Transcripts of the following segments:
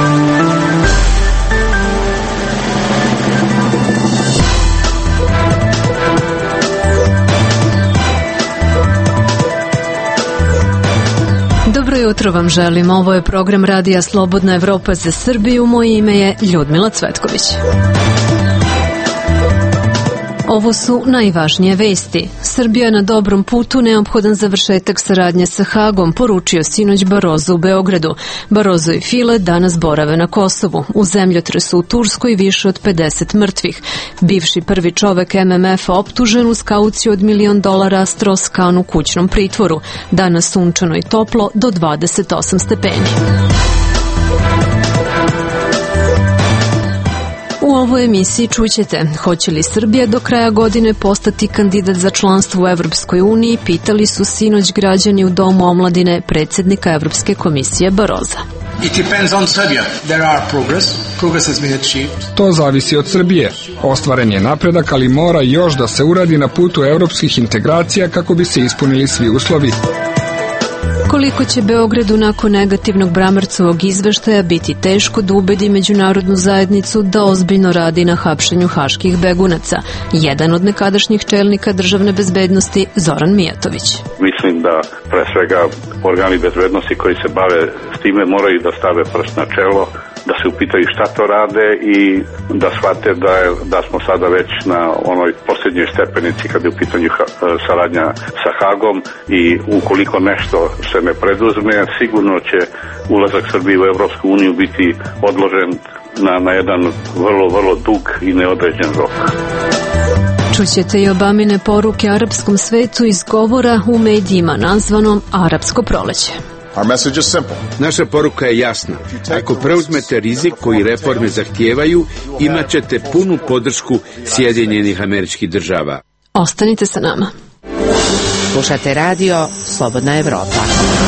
Dobro jutro vam želim. Ovo je program Radija Slobodna Evropa za Srbiju. Moje ime je Ljudmila Cvetković. Ovo su najvažnije vesti. Srbija je na dobrom putu, neophodan završetak saradnje sa Hagom, poručio sinoć Barozo u Beogradu. Barozo i File danas borave na Kosovu. U zemljotresu u Turskoj više od 50 mrtvih. Bivši prvi čovek MMF-a optužen uz kauciju od $1 milion Strauss-Kahn u kućnom pritvoru. Danas sunčano i toplo do 28 stepeni. U ovoj emisiji čućete hoće li Srbija do kraja godine postati kandidat za članstvo u Evropskoj uniji, pitali su sinoć građani u Domu omladine predsjednika Evropske komisije Baroza. To zavisi od Srbije. Ostvaren je napredak, ali mora još da se uradi na putu evropskih integracija kako bi se ispunili svi uslovi. Koliko će Beogradu nakon negativnog Bramercovog izveštaja biti teško da ubedi međunarodnu zajednicu da ozbiljno radi na hapšenju haških begunaca. Jedan od nekadašnjih čelnika državne bezbednosti, Zoran Mijatović. Mislim da pre svega organi bezbednosti koji se bave s time moraju da stave prst na čelo, da se upitaju šta to rade i da shvate da smo sada već na onoj posljednjoj stepenici kada je u pitanju saradnja sa Hagom i ukoliko nešto se ne preduzme, sigurno će ulazak Srbije u Evropsku uniju biti odložen na jedan vrlo dug i neodređen rok. Čućete i Obamine poruke arapskom svetu iz govora u medijima nazvanom Arapsko proleće. Naša poruka je jasna. Ako preuzmete rizik koji reforme zahtijevaju, imat ćete punu podršku Sjedinjenih Američkih Država. Ostanite sa nama. Slušate radio Slobodna Evropa.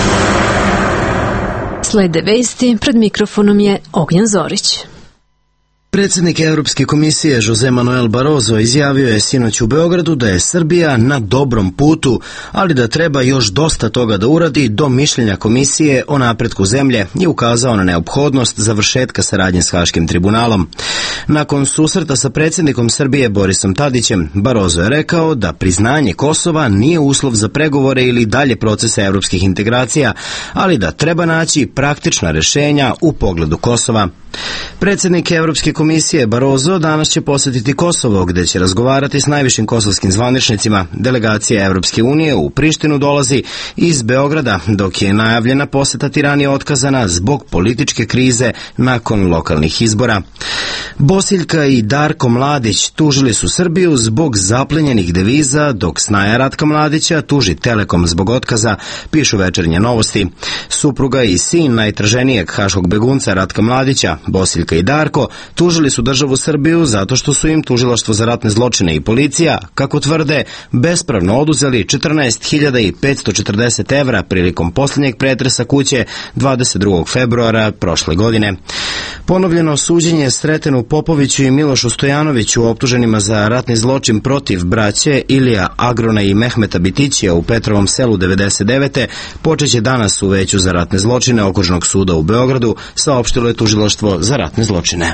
Slede vesti, pred mikrofonom je Ognjen Zorić. Predsjednik Evropske komisije José Manuel Barozo izjavio je sinoć u Beogradu da je Srbija na dobrom putu, ali da treba još dosta toga da uradi do mišljenja komisije o napretku zemlje i ukazao na neophodnost završetka saradnje s Haškim tribunalom. Nakon susreta sa predsjednikom Srbije Borisom Tadićem, Barozo je rekao da priznanje Kosova nije uslov za pregovore ili dalje procese evropskih integracija, ali da treba naći praktična rješenja u pogledu Kosova. Predsjednik Evropske komisije Barozo danas će posjetiti Kosovo, gdje će razgovarati s najvišim kosovskim zvaničnicima. Delegacija Evropske unije u Prištinu dolazi iz Beograda, dok je najavljena posjeta Tirani otkazana zbog političke krize nakon lokalnih izbora. Bosiljka i Darko Mladić tužili su Srbiju zbog zaplenjenih deviza, dok snaja Ratka Mladića tuži Telekom zbog otkaza, pišu Večernje novosti. Supruga i sin najtraženijeg haškog begunca Ratka Mladića, Bosiljka i Darko, tužili su državu Srbiju zato što su im tužilaštvo za ratne zločine i policija, kako tvrde, bespravno oduzeli 14.540 evra prilikom posljednjeg pretresa kuće 22. februara prošle godine. Ponovljeno suđenje Sretenu Popoviću i Milošu Stojanoviću optuženima za ratni zločin protiv braće Ilija Agrona i Mehmeta Bitićija u Petrovom selu 99. počeće danas u Veću za ratne zločine Okružnog suda u Beogradu, saopštilo je tužilaštvo za ratne zločine.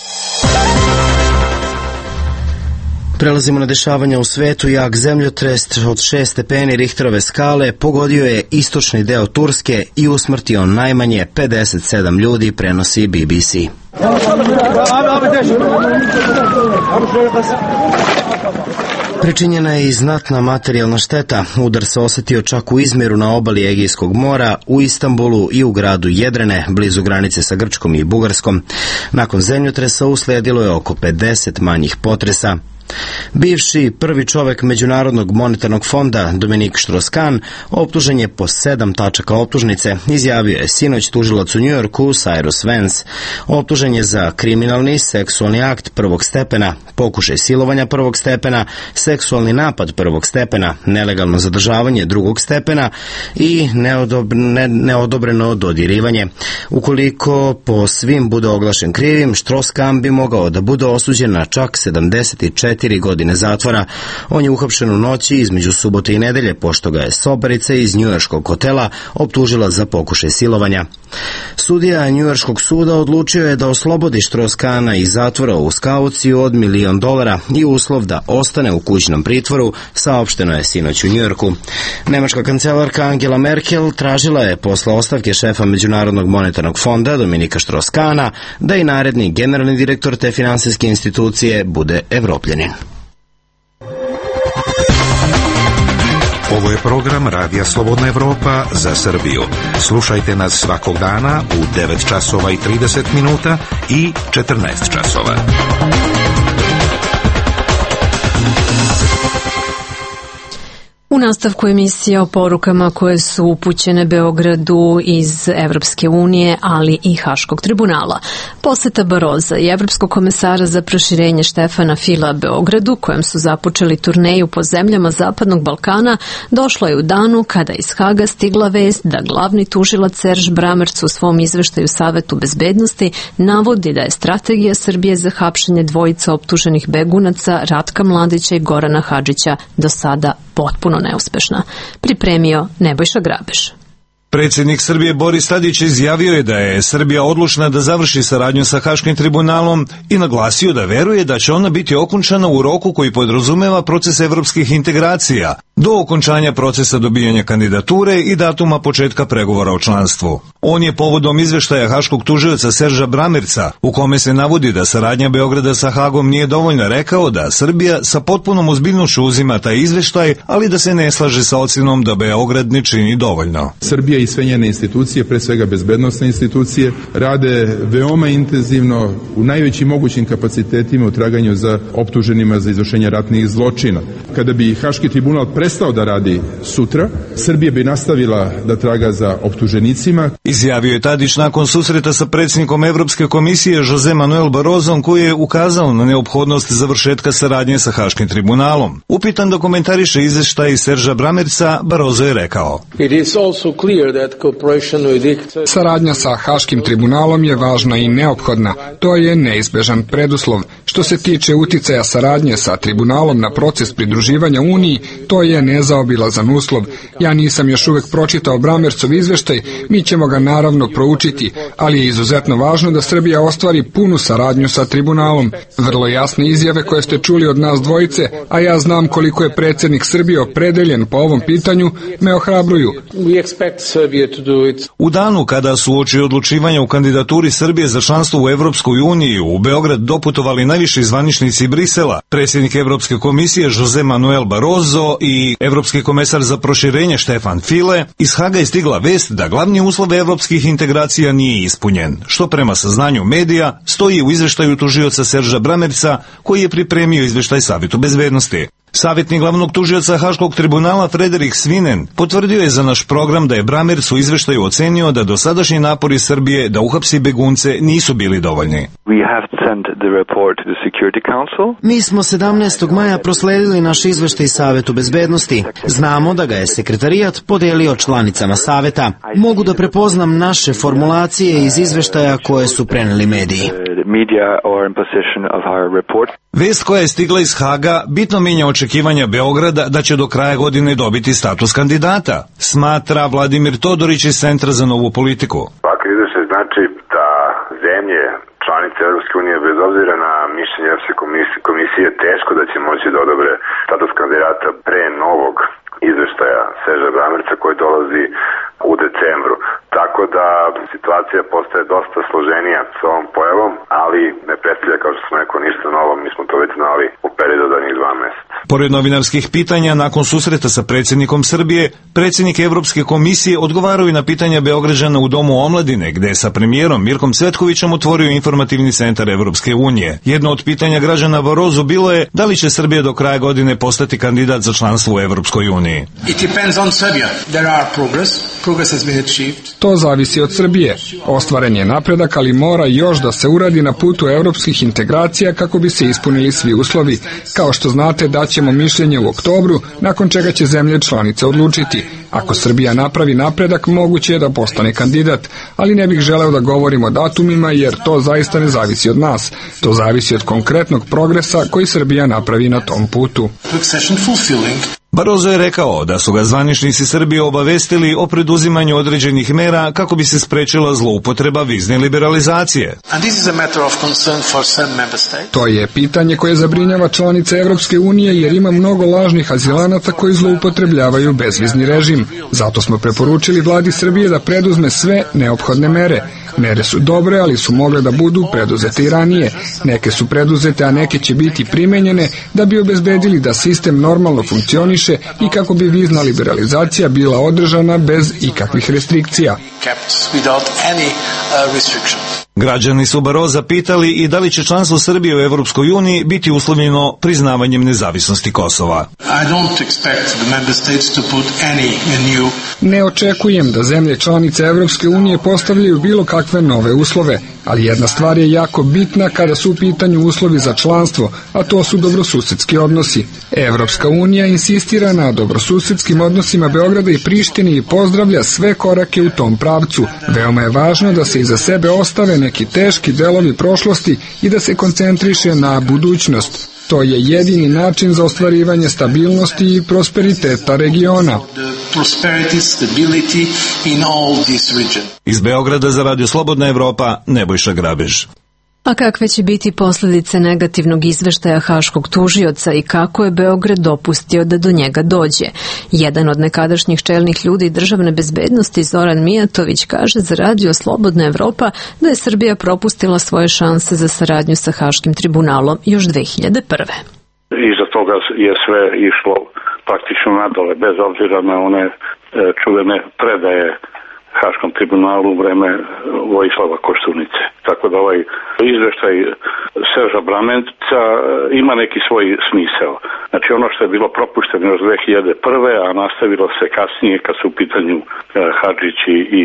Prelazimo na dešavanja u svetu. Jak zemljotres od 6 stepeni Richterove skale pogodio je istočni deo Turske i usmrtio najmanje 57 ljudi, prenosi BBC. Pričinjena je i znatna materijalna šteta. Udar se osjetio čak u Izmiru na obali Egejskog mora, u Istanbulu i u gradu Jedrene, blizu granice sa Grčkom i Bugarskom. Nakon zemljotresa uslijedilo je oko 50 manjih potresa. Bivši prvi čovek Međunarodnog monetarnog fonda Dominik Strauss-Kahn optužen je po 7 tačaka optužnice, izjavio je sinoć tužilac u Njujorku Cyrus Vance. Optužen je za kriminalni seksualni akt prvog stepena, pokušaj silovanja prvog stepena, seksualni napad prvog stepena, nelegalno zadržavanje drugog stepena i neodobreno dodirivanje. Ukoliko po svim bude oglašen krivim, Strauss-Kahn bi mogao da bude osuđen na čak 74 godine zatvora. On je uhapšen u noći između subote i nedelje, pošto ga je sobarica iz njujorškog hotela optužila za pokušaj silovanja. Sudija Njujorškog suda odlučio je da oslobodi Strauss-Kahna iz zatvora u kauciju od $1.000.000 i uslov da ostane u kućnom pritvoru, saopšteno je sinoć u Njujorku. Nemačka kancelarka Angela Merkel tražila je posle ostavke šefa Međunarodnog monetarnog fonda Dominika Strauss-Kahna da i naredni generalni direktor te finansijske institucije bude Evropljanin. Ovo je program Radija Slobodna Evropa za Srbiju. Slušajte nas svakog dana u 9 časova i 30 minuta i 14 časova. U nastavku emisija o porukama koje su upućene Beogradu iz Evropske unije, ali i Haškog tribunala. Poseta Baroza i Evropskog komesara za proširenje Štefana Fila Beogradu, kojem su započeli turneju po zemljama Zapadnog Balkana, došla je u danu kada iz Haga stigla vest da glavni tužilac Serž Bramerc u svom izveštaju Savetu bezbednosti navodi da je strategija Srbije za hapšenje dvojica optuženih begunaca Ratka Mladića i Gorana Hadžića do sada potpuno neuspešna. Pripremio Nebojša Grabež. Predsjednik Srbije Boris Tadić izjavio je da je Srbija odlučna da završi saradnju sa Haškim tribunalom i naglasio da veruje da će ona biti okončana u roku koji podrazumeva proces evropskih integracija, do okončanja procesa dobijanja kandidature i datuma početka pregovora o članstvu. On je povodom izveštaja haškog tužioca Serža Bramerca, u kome se navodi da saradnja Beograda sa Hagom nije dovoljna, rekao da Srbija sa potpunom ozbiljnošću uzima taj izveštaj, ali da se ne slaže sa ocjenom da Beograd ne čini dovoljno. Srbija i sve njene institucije, pre svega bezbednosne institucije, rade veoma intenzivno u najvećim mogućim kapacitetima u traganju za optuženima za izvršenje ratnih zločina. Kada bi Haški tribunal prestao da radi sutra, Srbija bi nastavila da traga za optuženicima. Izjavio je Tadić nakon susreta sa predsjednikom Evropske komisije Jose Manuel Barozom, koji je ukazao na neophodnost završetka saradnje sa Haškim tribunalom. Upitan da komentariše izveštaj Serža Bramerca, Barozo je rekao: Saradnja sa Haškim tribunalom je važna i neophodna. To je neizbežan preduslov. Što se tiče uticaja saradnje sa tribunalom na proces pridruživanja Uniji, to je nezaobilazan uslov. Ja nisam još uvek pročitao Bramercov izveštaj, mi ćemo ga naravno proučiti, ali je izuzetno važno da Srbija ostvari punu saradnju sa tribunalom. Vrlo jasne izjave koje ste čuli od nas dvojice, a ja znam koliko je predsjednik Srbije opredeljen po ovom pitanju, me ohrabruju. U danu kada su uoči odlučivanja u kandidaturi Srbije za članstvo u Evropskoj uniji u Beograd doputovali najviši zvaničnici Brisela, predsjednik Evropske komisije Jose Manuel Barozo i Evropski komesar za proširenje Štefan File, iz Haga je stigla vest da glavni uslov evropskih integracija nije ispunjen, što prema saznanju medija stoji u izveštaju tužioca Serža Bramerca, koji je pripremio izveštaj Savetu bezbednosti. Savjetnik glavnog tužioca Haškog tribunala Frederik Svinen potvrdio je za naš program da je Bramerc u izveštaju ocenio da dosadašnji napori Srbije da uhapsi begunce nisu bili dovoljni. Mi smo 17. maja prosledili naš izveštaj Savetu bezbednosti. Znamo da ga je sekretarijat podelio članicama Saveta. Mogu da prepoznam naše formulacije iz izveštaja koje su preneli mediji. Vest koja je stigla iz Haga bitno mijenja očekivanja Beograda da će do kraja godine dobiti status kandidata, smatra Vladimir Todorić iz Centra za novu politiku. Ovakav izveštaj znači da zemlje članice Evropske unije, bez obzira na mišljenje Evropske komisije, teško da će moći da odobre status kandidata pre novog izveštaja Serža Bramerca koji dolazi u decembru. Tako da situacija postaje dosta složenija s ovom pojavom, ali ne predstavlja, kao što smo rekao, ništa novo. Mi smo to već znali u periodu od njih 2 meseca. Pored novinarskih pitanja, nakon susreta sa predsjednikom Srbije, predsjednik Evropske komisije odgovarao i na pitanja Beograđana u Domu omladine, gde je sa premijerom Mirkom Cvetkovićem otvorio informativni centar Evropske unije. Jedno od pitanja građana Barozu bilo je da li će Srbija do kraja godine postati kandidat za članstvo u Evropskoj uniji. To zavisi od Srbije. Ostvaren je napredak, ali mora još da se uradi na putu evropskih integracija kako bi se ispunili svi uslovi. Kao što znate, daćemo mišljenje u oktobru, nakon čega će zemlje članice odlučiti. Ako Srbija napravi napredak, moguće je da postane kandidat, ali ne bih želeo da govorim o datumima jer to zaista ne zavisi od nas. To zavisi od konkretnog progresa koji Srbija napravi na tom putu. Barozo je rekao da su ga zvaničnici Srbije obavestili o preduzimanju određenih mera kako bi se sprečila zloupotreba vizne liberalizacije. To je pitanje koje zabrinjava članice Evropske unije jer ima mnogo lažnih azilanata koji zloupotrebljavaju bezvizni režim. Zato smo preporučili vladi Srbije da preduzme sve neophodne mere. Mere su dobre, ali su mogle da budu preduzete i ranije. Neke su preduzete, a neke će biti primenjene da bi obezbedili da sistem normalno funkcioniše i kako bi vizna liberalizacija bila održana bez ikakvih restrikcija. Građani su Baroza pitali i da li će članstvo Srbije u Evropskoj uniji biti uslovljeno priznavanjem nezavisnosti Kosova. Ne očekujem da zemlje članice Evropske unije postavljaju bilo kakve nove uslove, ali jedna stvar je jako bitna kada su u pitanju uslovi za članstvo, a to su dobrosusedski odnosi. Evropska unija insistira na dobrosusedskim odnosima Beograda i Prištine i pozdravlja sve korake u tom pravcu. Veoma je važno da se iza sebe ostave neki teški delovi prošlosti i da se koncentriše na budućnost. To je jedini način za ostvarivanje stabilnosti i prosperiteta regiona. Iz Beograda za Radio Slobodna Evropa, Nebojša Grabež. A kakve će biti posljedice negativnog izveštaja haškog tužioca i kako je Beograd dopustio da do njega dođe? Jedan od nekadašnjih čelnih ljudi državne bezbednosti, Zoran Mijatović, kaže za Radio Slobodna Evropa da je Srbija propustila svoje šanse za saradnju sa Haškim tribunalom još 2001. Iza toga je sve išlo praktično nadole, bez obzira na one čuvene predaje Haškom tribunalu u vreme Vojislava Koštunice. Tako da ovaj izveštaj Serža Bramenca ima neki svoj smisao. Znači ono što je bilo propušteno još 2001. a nastavilo se kasnije kad su u pitanju Hadžić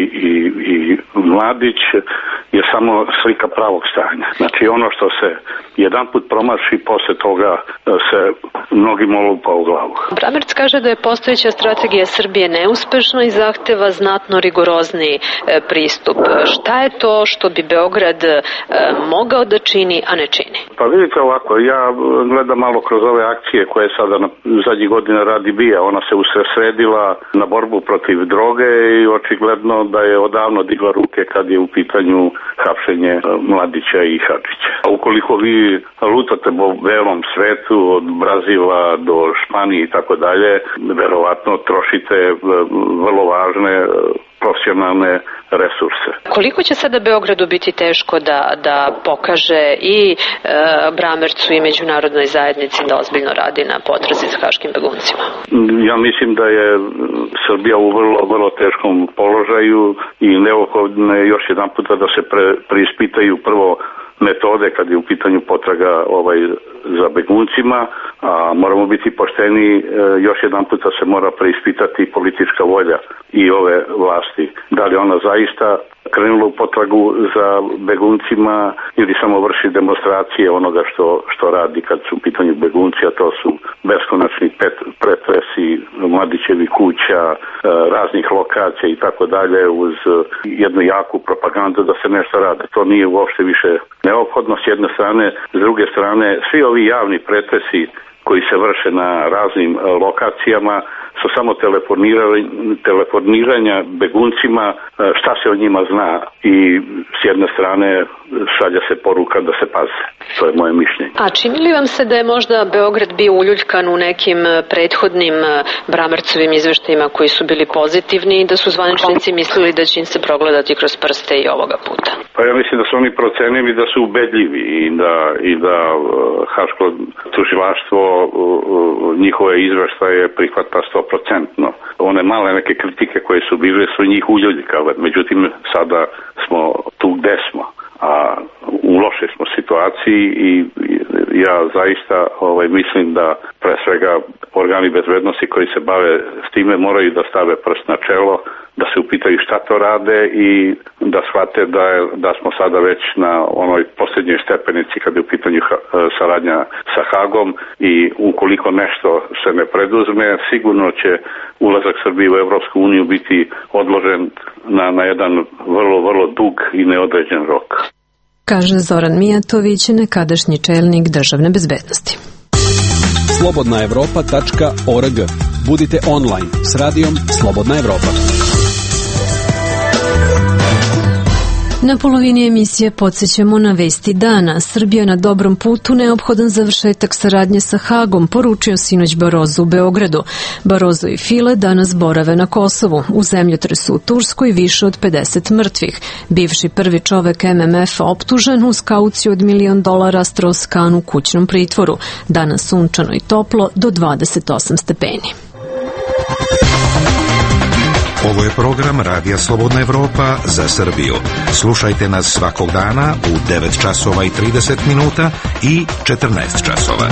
i Mladić je samo slika pravog stanja. Znači ono što se jedanput promaši, posle toga se mnogi lupa u glavu. Bramerc kaže da je postojeća strategija Srbije neuspešna i zahteva znatno rigorozniji pristup. Šta je to što bi Beograd mogao da čini, a ne čini? Pa vidite ovako, ja gledam malo kroz ove akcije koje sada zadnjih godina radi BIA. Ona se usredsredila na borbu protiv droge i očigledno da je odavno digla ruke kad je u pitanju hapšenje Mladića i Hadžića. Ukoliko vi lutate po belom svetu od Brazila do Španije i tako dalje, verovatno trošite vrlo važne profesionalne resurse. Koliko će sada Beogradu biti teško da pokaže i Bramercu i međunarodnoj zajednici da ozbiljno radi na potrazi za haškim beguncima? Ja mislim da je Srbija u vrlo teškom položaju i neophodno je još jedan puta da se preispitaju prvo metode kad je u pitanju potraga za beguncima, a moramo biti pošteni, još jedan puta se mora preispitati politička volja i ove vlasti. Da li ona zaista krenula u potragu za beguncima ili samo vrši demonstracije onoga što radi kad su u pitanju begunci, a to su beskonačni pretresi Mladićevi kuća, raznih lokacija i tako dalje, uz jednu jaku propagandu da se nešto rade. To nije uopšte više neophodno s jedne strane, s druge strane svi ovi javni pretresi koji se vrše na raznim lokacijama su samo telefoniranja beguncima, šta se o njima zna i s jedne strane šalja se poruka da se paze. To je moje mišljenje. A čini li vam se da je možda Beograd bio uljuljkan u nekim prethodnim Bramercovim izveštajima koji su bili pozitivni i da su zvaničnici mislili da će im se progledati kroz prste i ovoga puta? Pa ja mislim da su oni procenili da su ubedljivi i da Haško tužilaštvo njihove izveštaje prihvata 100%. One male neke kritike koje su bile su njih uljuljkale. Međutim, sada smo tu gde smo. A u lošoj smo situaciji i ja zaista mislim da pre svega organi bezbednosti koji se bave s time moraju da stave prst na čelo, da se upitaju šta to rade i da shvate da smo sada već na onoj posljednjoj stepenici kad je u pitanju saradnja sa Hagom i ukoliko nešto se ne preduzme, sigurno će ulazak Srbije u Evropsku uniju biti odložen na jedan vrlo dug i neodređen rok. Kaže Zoran Mijatović, nekadašnji čelnik državne bezbednosti. Slobodnaevropa.org Budite online s radijom Slobodna Evropa. Na polovini emisije podsjećamo na vesti dana. Srbija na dobrom putu, neophodan završetak saradnje sa Hagom, poručio sinoć Barozo u Beogradu. Barozo i File danas borave na Kosovu. U zemljotresu u Turskoj više od 50 mrtvih. Bivši prvi čovek MMF-a optužen uz kauciju od $1 milion Strauss-Kahn u kućnom pritvoru. Danas sunčano i toplo do 28 stepeni. Ovo je program Radija Slobodna Evropa za Srbiju. Slušajte nas svakog dana u 9 časova i 30 minuta i 14 časova.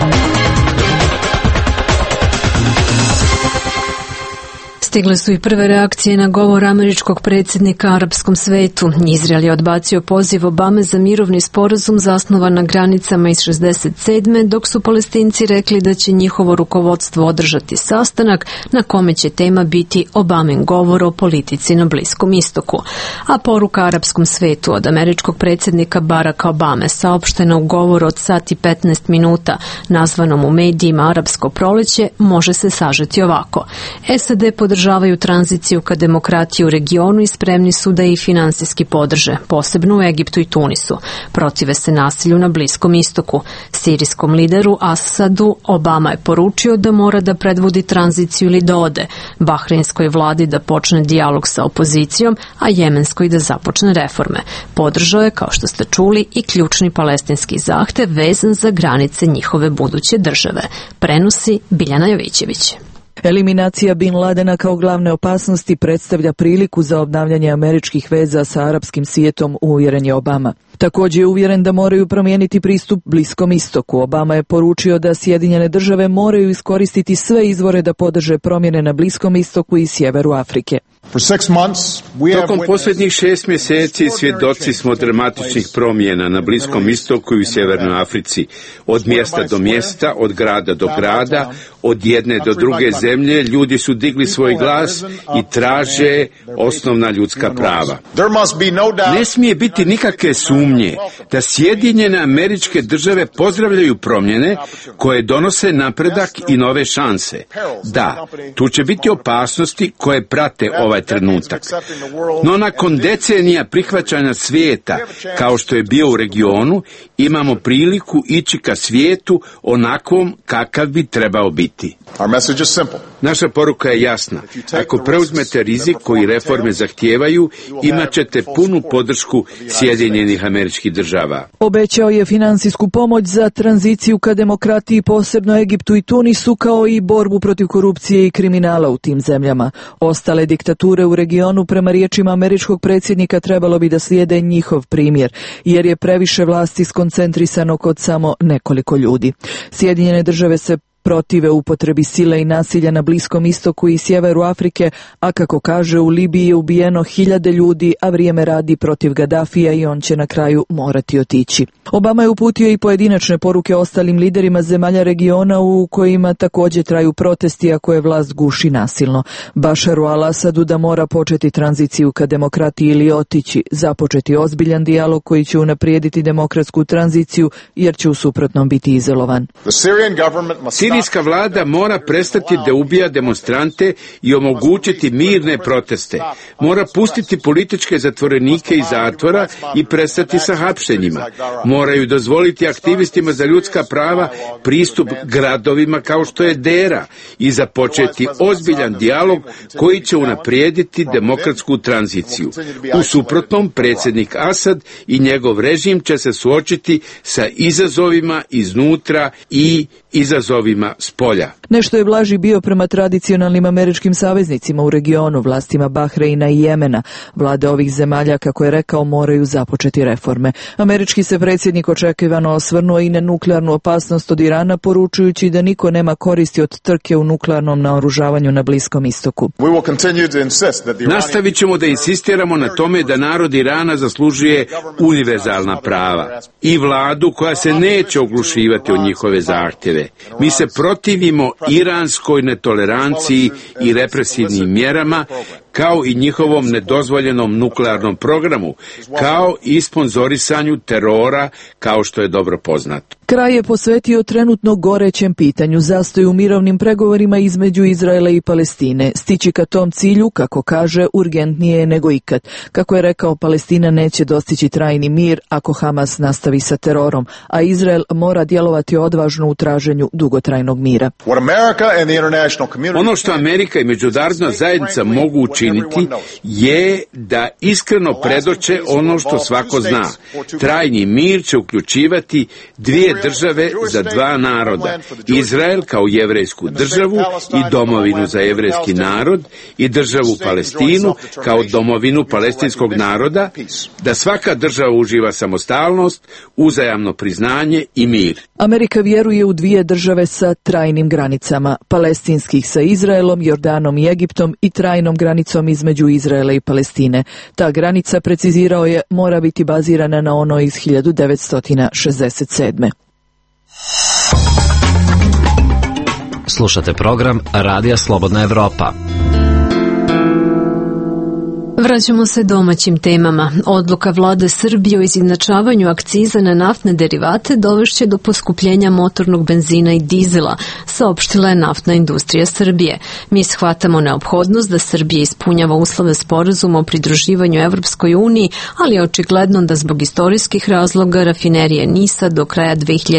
Stigle su i prve reakcije na govor američkog predsjednika arapskom svetu. Izrael je odbacio poziv Obame za mirovni sporazum zasnovan na granicama iz 67. dok su Palestinci rekli da će njihovo rukovodstvo održati sastanak na kome će tema biti Obamin govor o politici na Bliskom istoku. A poruka arapskom svetu od američkog predsjednika Baracka Obame saopštena u govoru od sat i 15 minuta, nazvanom u medijima Arapsko proleće, može se sažeti ovako. SAD podržavaju tranziciju ka demokratiji u regionu i spremni su da i finansijski podrže, posebno u Egiptu i Tunisu. Protive se nasilju na Bliskom istoku. Sirijskom lideru Asadu Obama je poručio da mora da predvodi tranziciju ili da ode, Bahreinskoj vladi da počne dijalog sa opozicijom, a Jemenskoj da započne reforme. Podržao je, kao što ste čuli, i ključni palestinski zahtev vezan za granice njihove buduće države. Prenosi Biljana Jovićević. Eliminacija Bin Ladena kao glavne opasnosti predstavlja priliku za obnavljanje američkih veza sa arapskim svijetom, uvjeren je Obama. Također je uvjeren da moraju promijeniti pristup Bliskom istoku. Obama je poručio da Sjedinjene države moraju iskoristiti sve izvore da podrže promjene na Bliskom istoku i sjeveru Afrike. Tokom posljednjih 6 mjeseci svjedoci smo dramatičnih promjena na Bliskom istoku i u Sjevernoj Africi. Od mjesta do mjesta, od grada do grada, od jedne do druge zemlje, ljudi su digli svoj glas i traže osnovna ljudska prava. Ne smije biti nikakve sumnje da Sjedinjene Američke Države pozdravljaju promjene koje donose napredak i nove šanse. Da, tu će biti opasnosti koje prate ovaj trenutak. No nakon decenija prihvaćanja svijeta, kao što je bio u regionu, imamo priliku ići ka svijetu onakvom kakav bi trebao biti. Naša poruka je jasna. Ako preuzmete rizik koji reforme zahtijevaju, imat ćete punu podršku Sjedinjenih Američkih Država. Obećao je finansijsku pomoć za tranziciju ka demokratiji, posebno Egiptu i Tunisu, kao i borbu protiv korupcije i kriminala u tim zemljama. Ostale diktature u regionu, prema riječima američkog predsjednika, trebalo bi da slijede njihov primjer, jer je previše vlasti skoncentrisano kod samo nekoliko ljudi. Sjedinjene države se protive upotrebi sile i nasilja na Bliskom istoku i sjeveru Afrike, a kako kaže, u Libiji je ubijeno 1000 ljudi, a vrijeme radi protiv Gaddafija i on će na kraju morati otići. Obama je uputio i pojedinačne poruke ostalim liderima zemalja regiona u kojima također traju protesti, a koje vlast guši nasilno. Bašaru al-Asadu da mora početi tranziciju ka demokratiji ili otići, započeti ozbiljan dijalog koji će unaprijediti demokratsku tranziciju, jer će u suprotnom biti izolovan. Sirijska vlada mora prestati da ubija demonstrante i omogućiti mirne proteste. Mora pustiti političke zatvorenike iz zatvora i prestati sa hapšenjima. Moraju dozvoliti aktivistima za ljudska prava pristup gradovima kao što je Dera i započeti ozbiljan dijalog koji će unaprijediti demokratsku tranziciju. U suprotnom, predsjednik Asad i njegov režim će se suočiti sa izazovima iznutra i izazovima s polja. Nešto je blaži bio prema tradicionalnim američkim saveznicima u regionu, vlastima Bahreina i Jemena. Vlade ovih zemalja, kako je rekao, moraju započeti reforme. Američki se predsjednik očekivano osvrnuo i na nuklearnu opasnost od Irana, poručujući da niko nema koristi od trke u nuklearnom naoružavanju na Bliskom istoku. Nastavit ćemo da insistiramo na tome da narod Irana zaslužuje univerzalna prava i vladu koja se neće oglušivati od njihove zahtjeve. Mi se protivimo iranskoj netoleranciji i represivnim mjerama, kao i njihovom nedozvoljenom nuklearnom programu, kao i sponzorisanju terora, kao što je dobro poznato. Kraj je posvetio trenutno gorećem pitanju, zastoju u mirovnim pregovorima između Izraela i Palestine. Stići ka tom cilju, kako kaže, urgentnije je nego ikad. Kako je rekao, Palestina neće dostići trajni mir ako Hamas nastavi sa terorom, a Izrael mora djelovati odvažno u traženju dugotrajnog mira. Ono što Amerika i međunarodna zajednica mogu učiniti je da iskreno predoče ono što svako zna. Trajni mir će uključivati dvije države za dva naroda, Izrael kao jevrejsku državu i domovinu za jevrejski narod i državu Palestinu kao domovinu palestinskog naroda, da svaka država uživa samostalnost, uzajamno priznanje i mir. Amerika vjeruje u dvije države sa trajnim granicama, palestinskih sa Izraelom, Jordanom i Egiptom i trajnom granicom između Izraela i Palestine. Ta granica, precizirao je, mora biti bazirana na onoj iz 1967. Slušate program Radija Slobodna Evropa. Vraćamo se domaćim temama. Odluka vlade Srbije o izjednačavanju akciza na naftne derivate dovešće do poskupljenja motornog benzina i dizela, saopštila je Naftna industrija Srbije. Mi shvatamo neophodnost da Srbija ispunjava uslove sporazuma o pridruživanju Evropskoj uniji, ali je očigledno da zbog istorijskih razloga rafinerije NIS-a do kraja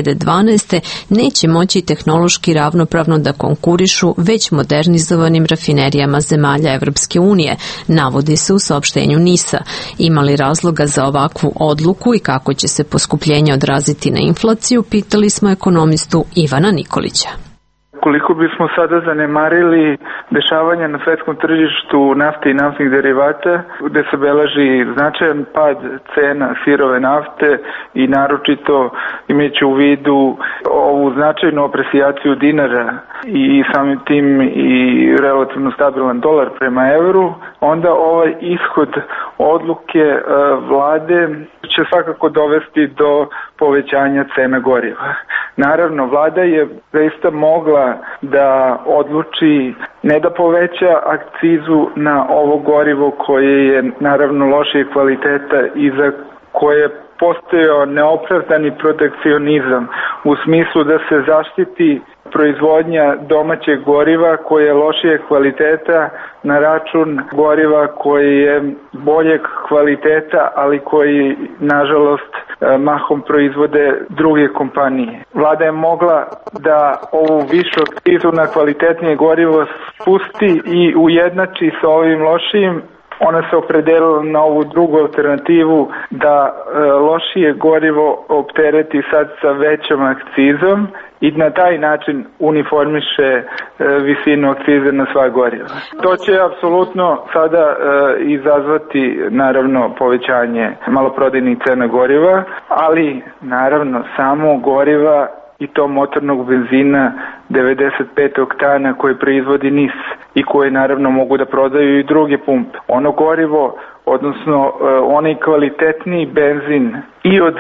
2012. neće moći tehnološki ravnopravno da konkurišu već modernizovanim rafinerijama zemalja Evropske unije, navodi se u saopštenju NIS-a. Ima li razloga za ovakvu odluku i kako će se poskupljenje odraziti na inflaciju, pitali smo ekonomistu Ivana Nikolića. Koliko bismo sada zanemarili dešavanja na svetskom tržištu nafte i naftnih derivata, gde se beleži značajan pad cena sirove nafte i naročito imajući u vidu ovu značajnu apreciaciju dinara i samim tim i relativno stabilan dolar prema evru, onda ovaj ishod odluke vlade će svakako dovesti do povećanja cena goriva. Naravno, vlada je zaista mogla da odluči ne da poveća akcizu na ovo gorivo koje je naravno lošije kvaliteta i za koje postojao neopravdani protekcionizam u smislu da se zaštiti proizvodnja domaćeg goriva koje je lošije kvaliteta na račun goriva koje je boljeg kvaliteta, ali koji nažalost mahom proizvode druge kompanije. Vlada je mogla da ovu višu akcizu na kvalitetnije gorivo spusti i ujednači sa ovim lošijim. Ona se opredelila na ovu drugu alternativu da lošije gorivo optereti sad sa većom akcizom i na taj način uniformiše visinu akcize na sva goriva. To će apsolutno sada izazvati naravno povećanje maloprodajnih cena goriva, ali naravno samo goriva i to motornog benzina 95 oktana koje proizvodi NIS i koje naravno mogu da prodaju i druge pumpe. Ono gorivo, odnosno onaj kvalitetniji benzin i od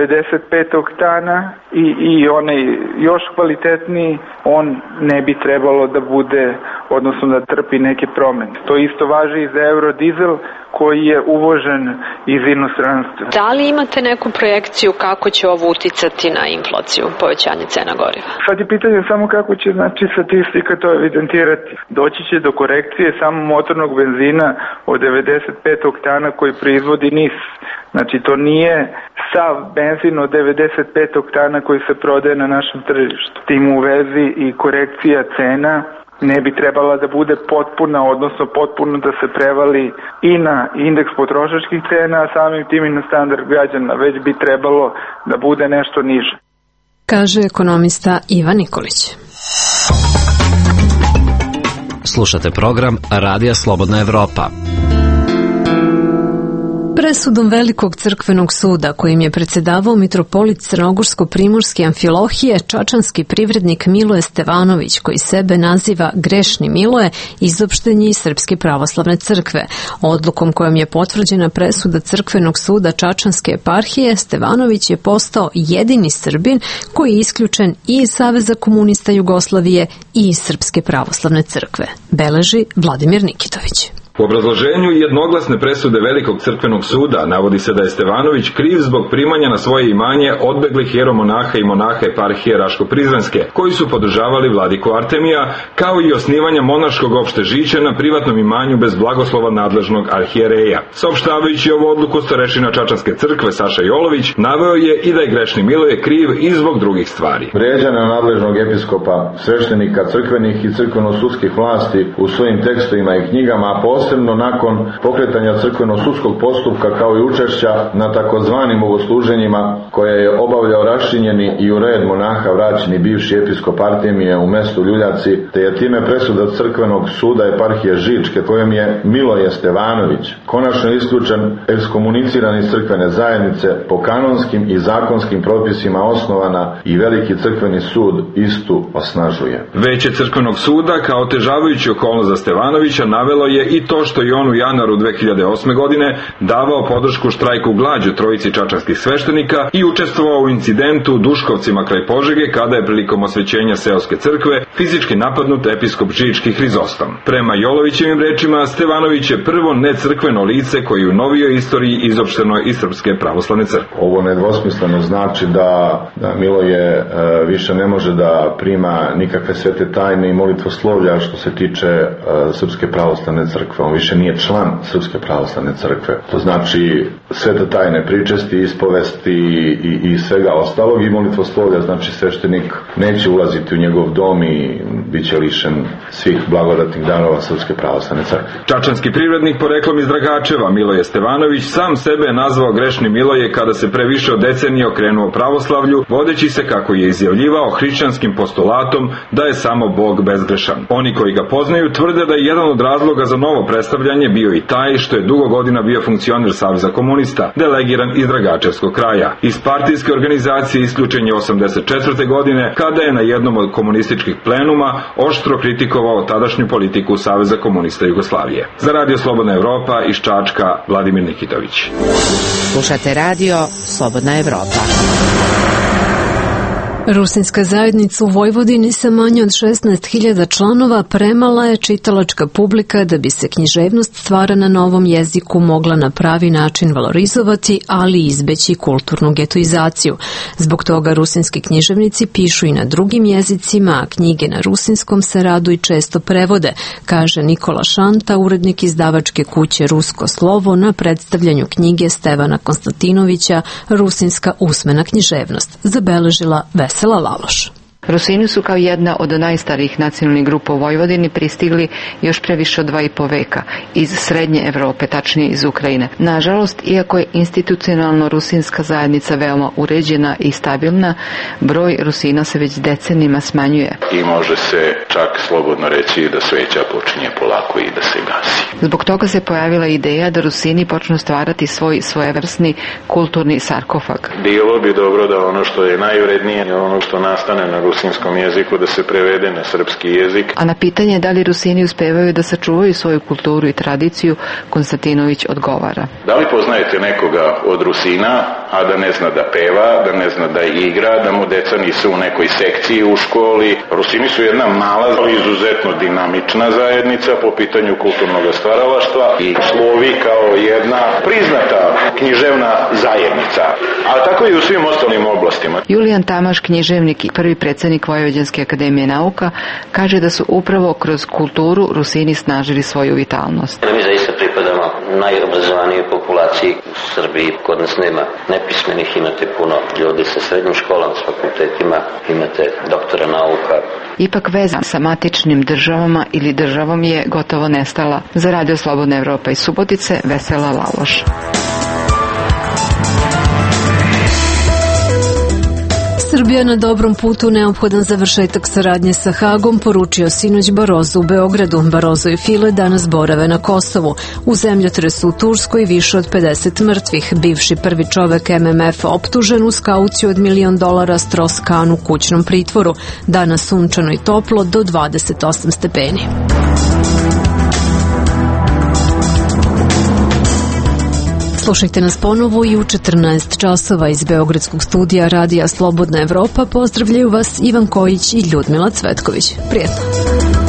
95 oktana i onaj još kvalitetniji, on ne bi trebalo da bude, odnosno da trpi neke promene. To isto važi i za eurodizel koji je uvožen iz inostranstva. Da li imate neku projekciju kako će ovo uticati na inflaciju, povećanje cena goriva? Sad je pitanje samo kako će statistika to evidentirati. Doći će do korekcije samo motornog benzina od 95 oktana koji proizvodi NIS. Znači to nije sav benzin od 95 oktana koji se prodaje na našem tržištu. Tim u vezi i korekcija cena ne bi trebala da bude potpuna, odnosno potpuno da se prevali i na indeks potrošačkih cena, a samim tim i na standard građana, već bi trebalo da bude nešto niže. Kaže ekonomista Ivan Nikolić. Slušate program Radija Slobodna Evropa. Presudom Velikog crkvenog suda kojim je predsjedavao mitropolit Crnogorsko-primorski Amfilohije, čačanski privrednik Miloje Stevanović, koji sebe naziva Grešni Miloje, izopšten je iz Srpske pravoslavne crkve. Odlukom kojom je potvrđena presuda crkvenog suda Čačanske eparhije, Stevanović je postao jedini Srbin koji je isključen i iz Saveza komunista Jugoslavije i iz Srpske pravoslavne crkve, beleži Vladimir Nikitović. U obrazloženju jednoglasne presude Velikog crkvenog suda navodi se da je Stevanović kriv zbog primanja na svoje imanje odbeglih jeromonaha i monaha eparhije Raško-Prizrenske, koji su podržavali vladiku Artemija, kao i osnivanja monaškog opštežića na privatnom imanju bez blagoslova nadležnog arhijereja. Saopštavajući ovu odluku, starešina Čačanske crkve Saša Jolović naveo je i da je grešni Miloje kriv i zbog drugih stvari. Vređanja nadležnog episkopa, sveštenika crkvenih i crkveno-sudskih vlasti u svojim tekstovima i knjigama, a posebno nakon pokretanja crkveno-sudskog postupka kao i učešća na takozvanim bogosluženjima koje je obavljao raščinjeni i u red monaha vraćeni bivši episkop Artemije u mestu Ljuljaci, te je time presuda crkvenog suda eparhije Žičke, kojom je Miloje Stevanović konačno isključen, ekskomuniciran iz crkvene zajednice, po kanonskim i zakonskim propisima osnovana i Veliki crkveni sud istu osnažuje. Veće crkvenog suda kao otežavajući okolnost za Stevanovića navelo je i to što je on u januaru 2008. godine davao podršku štrajku glađu trojici čačanskih sveštenika i učestvovao u incidentu u Duškovcima kraj Požege, kada je prilikom osvećenja seoske crkve fizički napadnut episkop Žički Hrizostom. Prema Jolovićevim rečima, Stevanović je prvo necrkveno lice koji u novijoj istoriji izopšteno iz Srpske pravoslavne crkve. Ovo nedvosmisleno znači da Miloje više ne može da prima nikakve svete tajne i molitvoslovlja što se tiče Srpske pravoslavne crkve. On više nije član Srpske pravoslavne crkve. To znači svete tajne pričesti, ispovesti i svega ostalog i molitvoslovlja. Znači sveštenik neće ulaziti u njegov dom i bit će lišen svih blagodatnih darova Srpske pravoslavne crkve. Čačanski privrednik poreklom iz Dragačeva Miloje Stevanović sam sebe je nazvao grešni Miloje kada se pre više od decenije okrenuo pravoslavlju, vodeći se, kako je izjavljivao, hrišćanskim postulatom da je samo Bog bezgrešan. Oni koji ga poznaju tvrde da je jedan od razloga za novo predstavljanje bio i taj što je dugo godina bio funkcioner Saveza komunista, delegiran iz Dragačevskog kraja. Iz partijske organizacije isključen je 1984. godine, kada je na jednom od komunističkih plenuma oštro kritikovao tadašnju politiku Saveza komunista Jugoslavije. Za Radio Slobodna Evropa iz Čačka, Vladimir Nikitović. Slušate Radio Slobodna Evropa. Rusinska zajednica u Vojvodini sa manje od 16.000 članova premala je čitalačka publika da bi se književnost stvara na novom jeziku mogla na pravi način valorizovati, ali i izbeći kulturnu getoizaciju. Zbog toga rusinski književnici pišu i na drugim jezicima, a knjige na rusinskom se rado i često prevode, kaže Nikola Šanta, urednik izdavačke kuće Rusko slovo na predstavljanju knjige Stevana Konstantinovića Rusinska usmena književnost, zabeležila Vesela Laloš. Rusini su kao jedna od najstarijih nacionalnih grupa u Vojvodini pristigli još pre više od 2,5 veka iz Srednje Evrope, tačnije iz Ukrajine. Nažalost, iako je institucionalno rusinska zajednica veoma uređena i stabilna, broj Rusina se već decenijima smanjuje. I može se čak slobodno reći da sveća počinje polako i da se gasi. Zbog toga se pojavila ideja da Rusini počnu stvarati svoj svojevrsni kulturni sarkofag. Bilo bi dobro da ono što je najvrednije, ono što nastane na rusinskom jeziku, da se prevede na srpski jezik. A na pitanje da li Rusini uspevaju da sačuvaju svoju kulturu i tradiciju, Konstantinović odgovara. Da li poznajete nekoga od Rusina, a da ne zna da peva, da ne zna da igra, da mu deca nisu u nekoj sekciji u školi? Rusini su jedna mala, ali izuzetno dinamična zajednica po pitanju kulturnog stvaralaštva i slovi kao jedna priznata književna zajednica. A tako i u svim ostalim oblastima. Julijan Tamaš, književnik i prvi predsjednik Vojvođanske akademije nauka, kaže da su upravo kroz kulturu Rusini snažili svoju vitalnost. Mi zaista pripadamo najobrazovanijoj populaciji u Srbiji. Kod nas nema nepismenih, imate puno ljudi sa srednjim školama, s fakultetima, imate doktora nauka. Ipak veza sa matičnim državama ili državom je gotovo nestala. Za Radio Slobodna Evropa iz Subotice, Vesela Laloš. Srbija na dobrom putu, neophodan završetak saradnje sa Hagom, poručio sinoć Barozo u Beogradu. Barozo i File danas borave na Kosovu. U zemljotresu u Turskoj više od 50 mrtvih. Bivši prvi čovek MMF optužen uz kauciju od $1 milion Strauss-Kahn u kućnom pritvoru. Danas sunčano i toplo do 28 stepeni. Slušajte nas ponovo i u 14 časova iz Beogradskog studija Radija Slobodna Evropa. Pozdravljaju vas Ivan Kojić i Ljudmila Cvetković. Prijetno!